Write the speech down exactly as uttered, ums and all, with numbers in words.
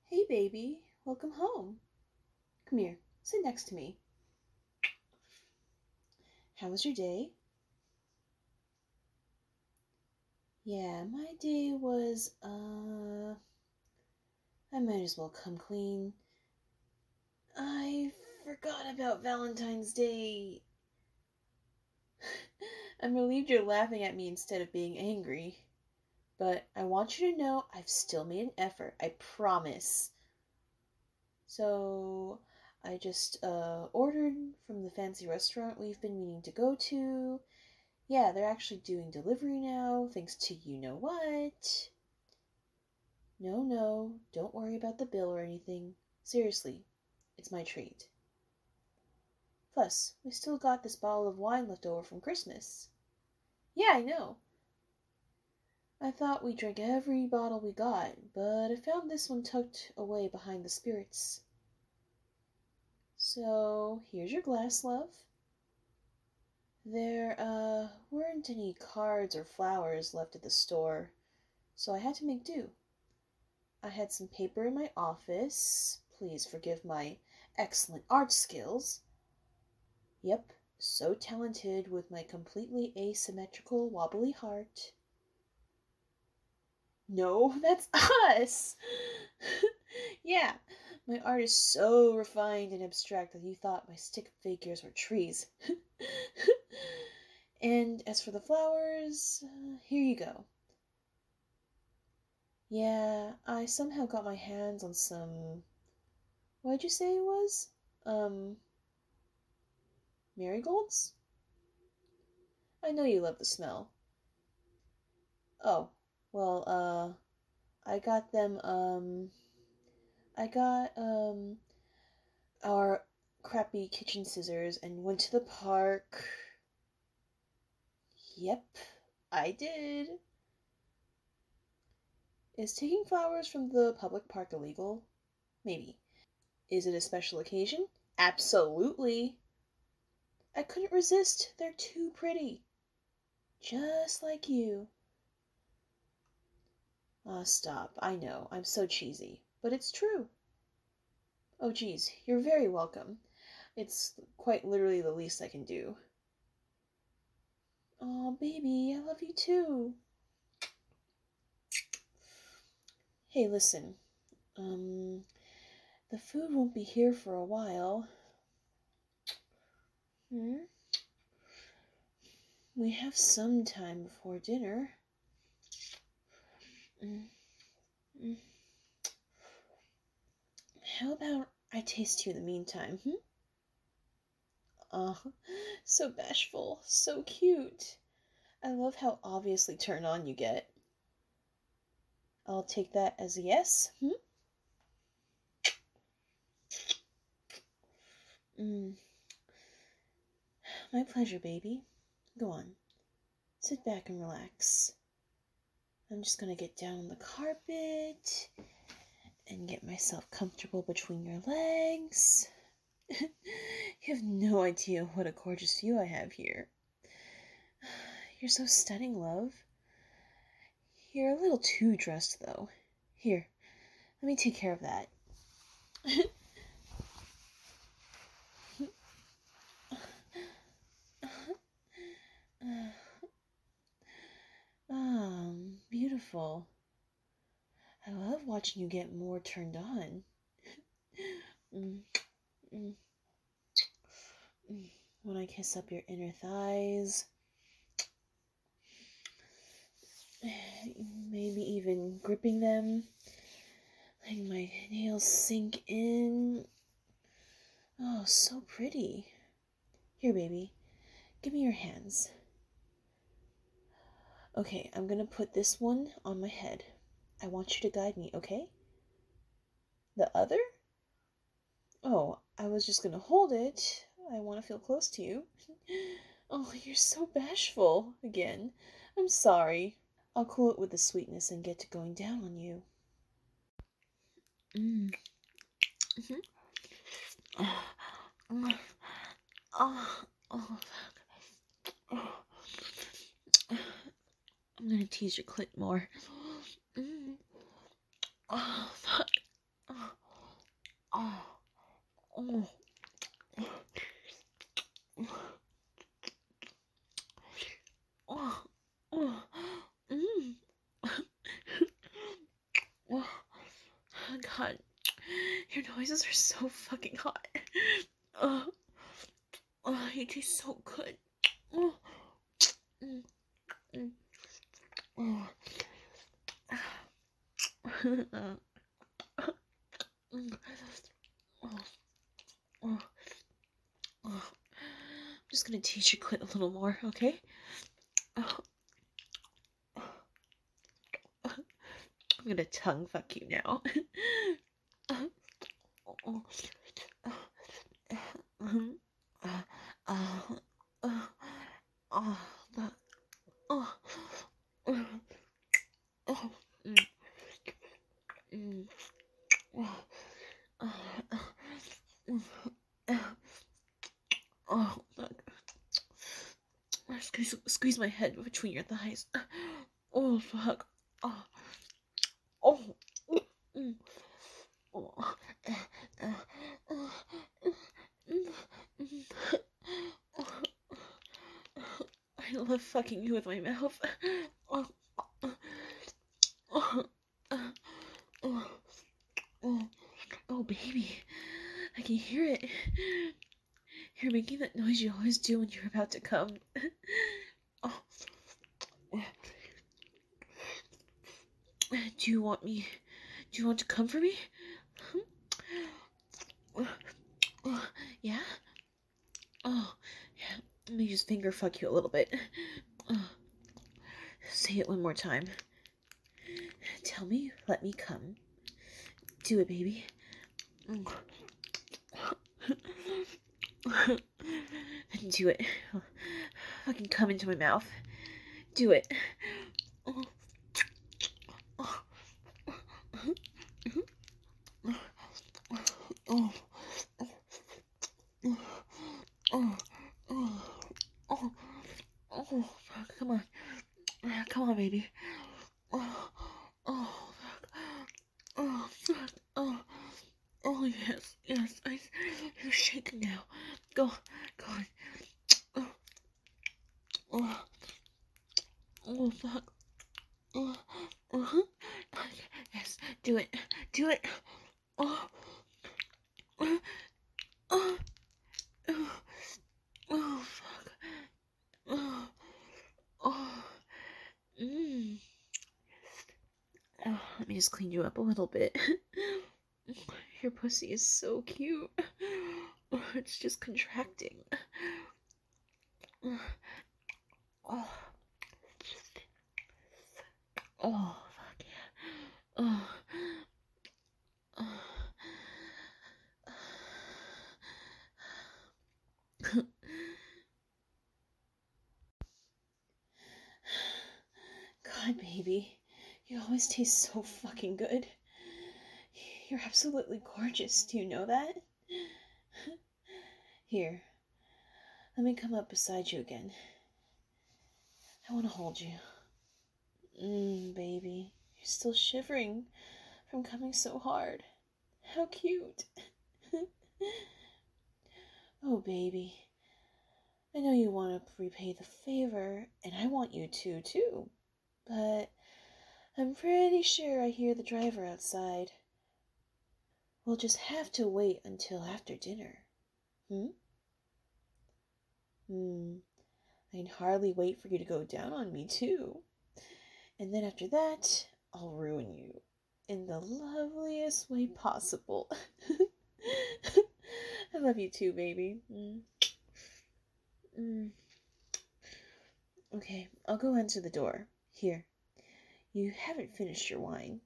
Hey, baby. Welcome home. Come here. Sit next to me. How was your day? Yeah, my day was, uh... I might as well come clean. I forgot about Valentine's Day. I'm relieved you're laughing at me instead of being angry. But I want you to know I've still made an effort. I promise. So, I just, uh, ordered from the fancy restaurant we've been meaning to go to. Yeah, they're actually doing delivery now, thanks to you know what. No, no, don't worry about the bill or anything. Seriously, it's my treat. Plus, we still got this bottle of wine left over from Christmas. Yeah, I know. I thought we drank every bottle we got, but I found this one tucked away behind the spirits. So, here's your glass, love. There, uh, weren't any cards or flowers left at the store, so I had to make do. I had some paper in my office. Please forgive my excellent art skills. Yep, so talented with my completely asymmetrical wobbly heart. No, that's us! Yeah, my art is so refined and abstract that you thought my stick figures were trees. And as for the flowers, uh, here you go. Yeah, I somehow got my hands on some... What'd you say it was? Um, marigolds? I know you love the smell. Oh, well, uh, I got them, um, I got, um, our crappy kitchen scissors and went to the park. Yep, I did. Is taking flowers from the public park illegal? Maybe. Is it a special occasion? Absolutely. I couldn't resist. They're too pretty. Just like you. Ah, stop. I know. I'm so cheesy. But it's true. Oh, geez. You're very welcome. It's quite literally the least I can do. Oh, baby. I love you too. Hey, listen. Um, the food won't be here for a while. Hmm? We have some time before dinner. Mm. Mm. How about I taste you in the meantime, hmm? Oh, so bashful, so cute. I love how obviously turned on you get. I'll take that as a yes, hmm? Mm. My pleasure, baby. Go on. Sit back and relax. I'm just gonna get down on the carpet and get myself comfortable between your legs. You have no idea what a gorgeous view I have here. You're so stunning, love. You're a little too dressed, though. Here, let me take care of that. Um, beautiful. I love watching you get more turned on. Mm, mm, mm. When I kiss up your inner thighs, maybe even gripping them, letting my nails sink in. Oh, so pretty. Here, baby, give me your hands. Okay, I'm gonna put this one on my head. I want you to guide me, okay? The other? Oh, I was just gonna hold it. I want to feel close to you. Oh, you're so bashful again. I'm sorry. I'll cool it with the sweetness and get to going down on you. Mm. Mm-hmm. Oh, oh, oh, oh. I'm gonna tease your clit more. Mm. Oh, fuck. Oh. god. Your noises are so fucking hot. Oh, oh you taste so good. Oh. Mm. Mm. Oh. Oh. Oh. Oh. I'm just gonna teach your clit a little more, okay? Oh. I'm gonna tongue fuck you now. Oh. Oh. Oh. Oh. Oh. Oh. Oh. Mm. Mm. Oh. Oh, fuck. Squeeze, squeeze my head between your thighs. Oh, fuck. Oh. Oh. Mm. Oh. I love fucking you with my mouth. Oh. Oh. Oh. Oh. Oh, baby. I can hear it. You're making that noise you always do when you're about to come. Oh. Do you want me? Do you want to come for me? Yeah? Oh, yeah. Let me just finger fuck you a little bit. Oh. Say it one more time. Tell me, let me come. Do it, baby. Do it. Fucking come into my mouth. Do it. Oh. Oh. Oh. Oh. Oh. Oh. Fuck. Come on. Come on, baby. Oh. Oh. Fuck. Oh. Fuck. Oh. Oh, yes. Yes. I, you're shaking now. Go. Go on. Oh. Oh. Oh, fuck. Oh. Uh-huh. Yes. Do it. Do it. Oh. Oh. Oh. Oh. Oh, fuck. Oh. Oh. Mmm. Oh, let me just clean you up a little bit. Your pussy is so cute. Oh, it's just contracting. Oh. Oh, fuck yeah. Oh. Oh. God, baby. You always taste so fucking good. You're absolutely gorgeous. Do you know that? Here. Let me come up beside you again. I want to hold you. Mmm, baby. You're still shivering from coming so hard. How cute. Oh, baby. I know you want to repay the favor, and I want you to, too. But I'm pretty sure I hear the driver outside. We'll just have to wait until after dinner. Hmm? Hmm. I can hardly wait for you to go down on me, too. And then after that, I'll ruin you in the loveliest way possible. I love you too, baby. Mm. Mm. Okay, I'll go answer the door. Here, you haven't finished your wine.